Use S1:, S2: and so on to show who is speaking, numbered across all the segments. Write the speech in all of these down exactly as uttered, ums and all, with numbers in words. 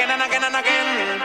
S1: again, again, and again.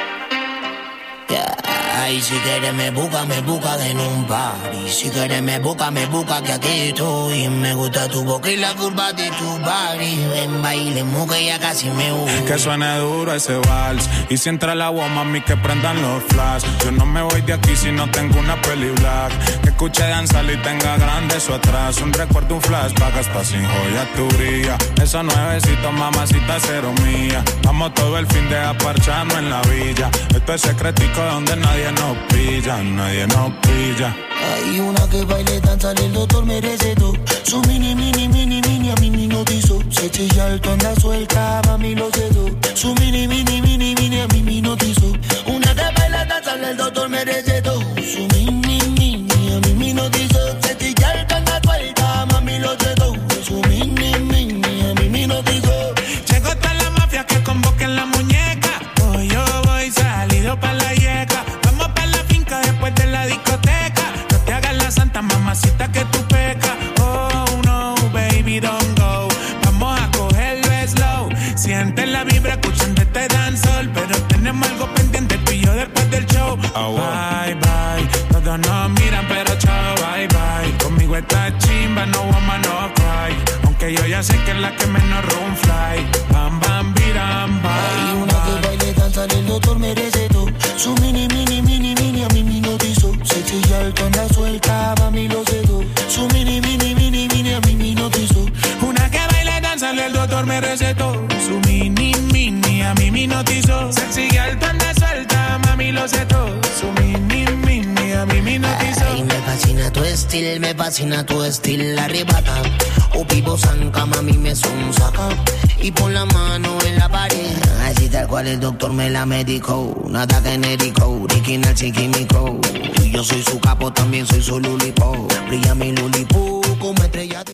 S2: Yeah. Ay, si quieres me busca, me busca en un party. Si quieres me busca, me busca que aquí estoy. Me gusta tu boca y la curva de tu body. Ven, bailemos que ya casi me voy.
S3: Que suene duro ese vals. Y si entra el agua, mami, que prendan los flash. Yo no me voy de aquí si no tengo una peli black. Que escuche danzar y tenga grande eso atrás. Un recuerdo, un flashback hasta sin joya tu brilla. Esa nuevecita, mamacita, cero mía. Vamos todo el fin de aparcharnos en la villa. Esto es secretico donde nadie nos pilla, nadie nos pilla.
S2: Hay una que baile, danza, el doctor merece todo. Su mini, mini, mini, mini, a mí me notizó. Se chilla alto, anda suelta, mami lo cedo. Su mini, mini, mini, mini, a mí me notizó. Una que baila, danza, el doctor merece todo. Su mini, mini, a mí me notizó. Se chilla alto, anda suelta, mami lo cedo. Su mini, mini, a mí me notizó.
S3: Llegó toda la mafia que convoquen la muñeca. Hoy yo voy salido pa' la yeca. Vamos pa' la finca después de la discoteca. No te hagas la santa, mamacita, que tú pecas. Oh no, baby, don't go. Vamos a cogerlo slow. Siente la vibra escuchando este dancehall. Pero tenemos algo pendiente tú y yo después del show. Oh, wow. Bye, bye. Todos nos miran pero chao, bye, bye. Conmigo está chimba, no woman, no cry. Aunque yo ya sé que es la que menos room fly. Bam, bam, biram, bam.
S2: Hay una que baile, danza, el doctor merece todo. Su mini, mini, mini, mini, a mí me notizó. Se chilla alto, anda suelta, mami lo cedo. Su mini, mini, mini, mini, a mí me notizó.
S3: Una que baile, danza, el doctor me recetó. Su mini, mini, a mí me notizó. Se sigue alto, anda suelta, mami lo cedo. Su mini, mini, a mí me notizó.
S2: Ay, me fascina tu estilo, me fascina tu estilo, arrebata. O vivo zanca, mami me son saca. Y pon la mano en la pared. Así tal cual el doctor me la medicó. Nada genérico, original sin químico. Y yo soy su capo, también soy su lulipo. Brilla mi lulipo como estrella de...